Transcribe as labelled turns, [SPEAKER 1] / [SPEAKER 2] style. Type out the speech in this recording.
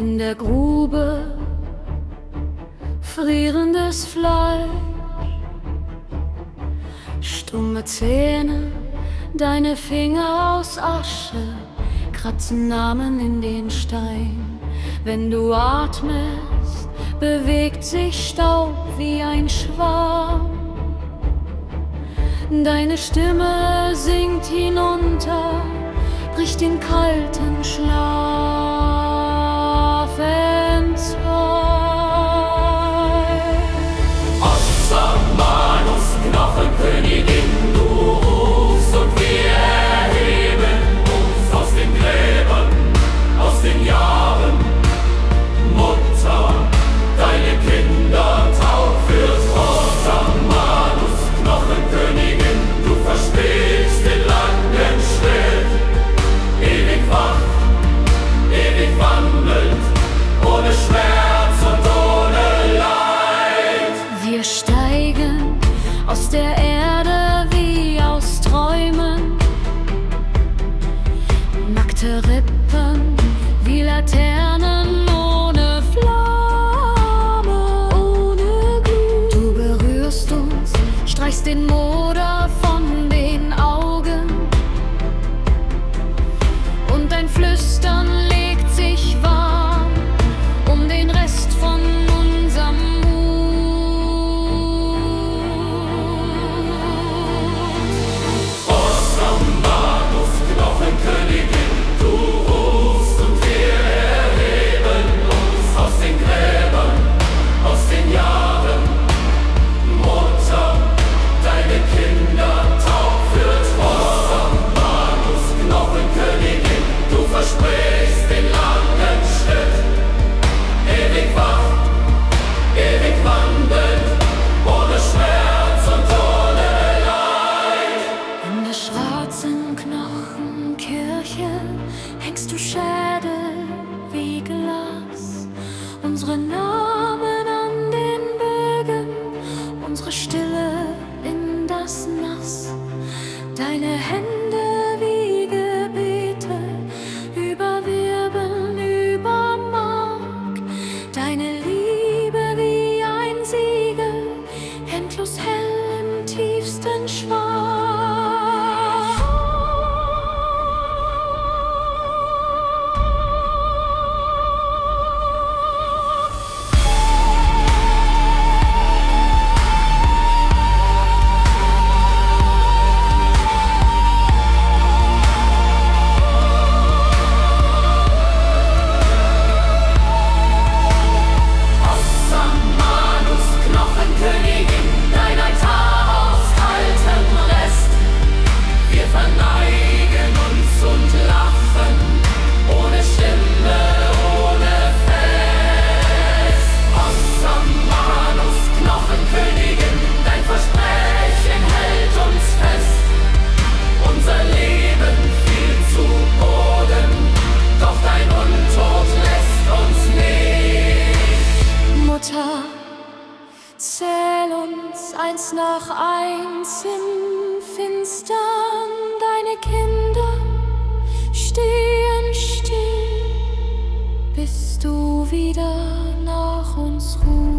[SPEAKER 1] in der Grube frierendes Fleisch, stumme Zähne, deine Finger aus Asche kratzen Namen in den Stein. Wenn du atmest, bewegt sich Staub wie ein Schwarm. Deine Stimme singt hinunter, bricht den kalten Schlaf entzwei.
[SPEAKER 2] Ossa Manus, Knochenkönigin, du rufst und wir erheben uns aus den Gräbern, aus den Jahren. Mutter, deine Kinder taub fürs Ossa Manus, Knochenkönigin, du versprichst den langen Schritt, ewig wach, ewig wandelnd, ohne Schmerz und ohne Leid.
[SPEAKER 1] Wir steigen aus der Erde wie aus Träumen, nackte Rippen wie Laternen ohne Flamme, ohne Glut. Du berührst uns, streichst den Moder von den Augen und dein Flüstern legt sich warm um den Rest von unserem Mut.
[SPEAKER 2] Ossa Manus, Knochenkönigin, du rufst und wir erheben uns aus den Gräbern, aus den Jahren. Mutter, deine Kinder taub führt. Ossa Manus, Knochenkönigin, du versprichst den langen Schritt, ewig wach, ewig wandelnd, ohne Schmerz und ohne Leid.
[SPEAKER 1] In der schwarzen Knochenkirche hängst du Schädel wie Glas, unsere Namen an den Bögen, unsere Stille in das Nass, deine Hände wie Gebete, überwirbeln über Mark, deine Liebe wie ein Siegel, endlos hell im tiefsten Schwarz.
[SPEAKER 2] Ossa Manus, Knochenkönigin, dein Altar aus kaltem Rest. Wir verneigen uns und lachen, ohne Stimme, ohne Fest. Ossa Manus, Knochenkönigin, dein Versprechen hält uns fest. Unser Leben fiel zu Boden, doch dein Untod lässt uns nicht.
[SPEAKER 1] Mutter, zähl uns eins nach eins im Finstern, deine Kinder stehen still, bis du wieder nach uns rufst.